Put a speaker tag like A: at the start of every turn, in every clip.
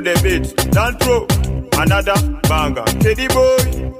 A: the beat. Don't throw another banger. Teddy boy.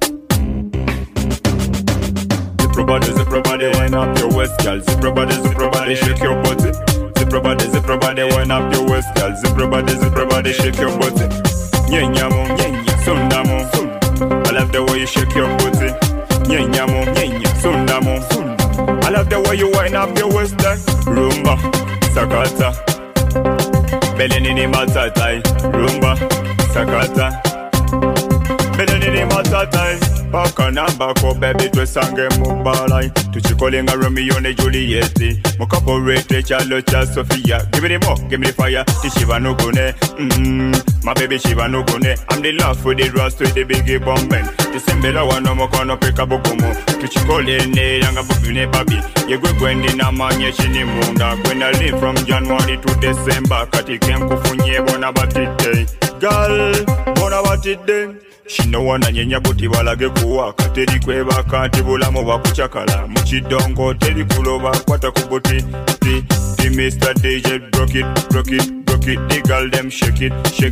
A: Zip your body, wind up your waist, girl. Zip your body, shake your body. Zip your body, wind up your waist, girl. Zip your body, shake your body. Nyanyamo, nyanya, sundamo, sund. I love the way you shake your body. Nyanyamo, nyanya, sundamo, sund. I love the way you wind up your waist, girl. Rumba, sakata. Belenini matatai. Rumba, sakata. Belenini matatai. Baka na bako baby twesange mumbalai. Tuchikolenga Romeo ne Juliet. Mukaporete chalo cha Sophia. Give me the more, give me the fire. Tishiva no gune. My baby Shiva no gune. I'm the love for the rust with the biggie bomben. The sembela wano mokono peka bokomo. Tuchikolene yanga bubune babi. Yegwe gwendi na manye chini munda. When I live from January to December. Katikem kufunye bona batite. Girl, bona batite. Shino wana nyenya buti balage kuwaka. Teri kweba kanti bulamu bakuchakala. Muchidongo teri kuloba kwata kubuti. Ti Mr. DJ broke it. The girl them shake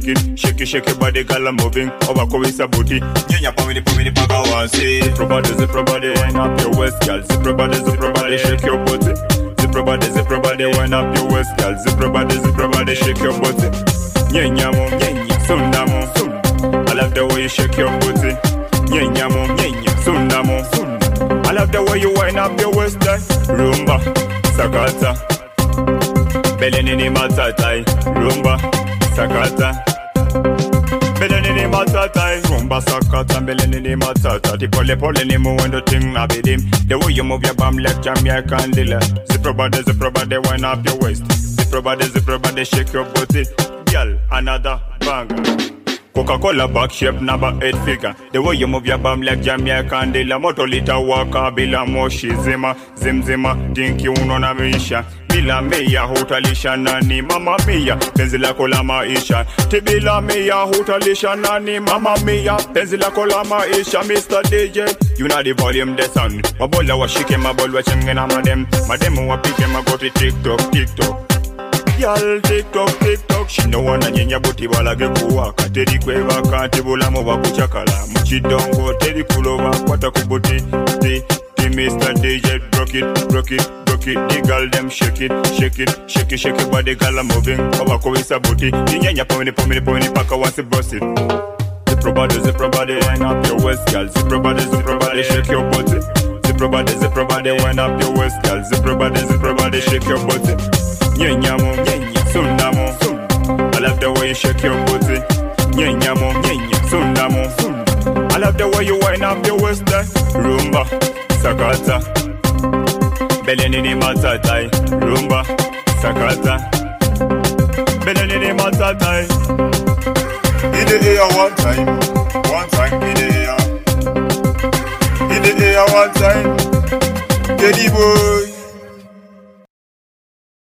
A: it body girl moving. Over kowisa booty. Nyenya pamini paka wansi. Zip your body, wind up your waist, girl. Zip your body, shake your booty. Zip your body, wind up your waist, girl. Zip your body, shake your booty. Nyenya sundamo, sund. I love the way you shake your booty. Nyanyamo, nyanya, sundamo, sund. I love the way you wind up your waist, rumba, sakata. Belenini matatai. Rumba, sakata. Belenini matatai. Rumba, sakata. Belenini matata. The pole ni muendo ting na bidim. The way you move your bum like Jamaican dealer. Zip your body, wind up your waist. Zip your body, shake your booty. Girl, another banger. Coca-Cola back shape number 8 figure. The way you move your bum like Jamaican dealer. Motolita waka bila moshi zima. Zimzima dinki unona misha. Bila mia hutalisha nani mama mia. Penzi lako la maisha. Tibila mia hutalisha nani mama mia. Penzi lako la maisha. Mr. DJ, you know the volume the sound. Mabola washike mabol wachengena madem. Mademu wapike magoti TikTok. Y'all TikTok. She no wanna nyenya buti balage kuwaka. Teri kweba kanti bulamu bakuchakala. Muchidongo teri kulova kwata kubuti. Ti Mr. DJ broke it. The girl them shake it body girl moving. Over kowisa booty. Nyenya pamini paka once bust it. Zip your body, wind up your waist, girl. Zip your body, shake your booty. Zip your body, wind up your waist, girl. Zip your body, shake your booty. Nyanyamo, sundamo, sund. I love the way you shake your booty. Nyanyamo, sundamo, sund. I love the way you wind up your waist, rumba, sakata. Belenini matatai. Rumba, sakata. Belenini matatai. In the air one time in the air. In the air one time. Teddy boy.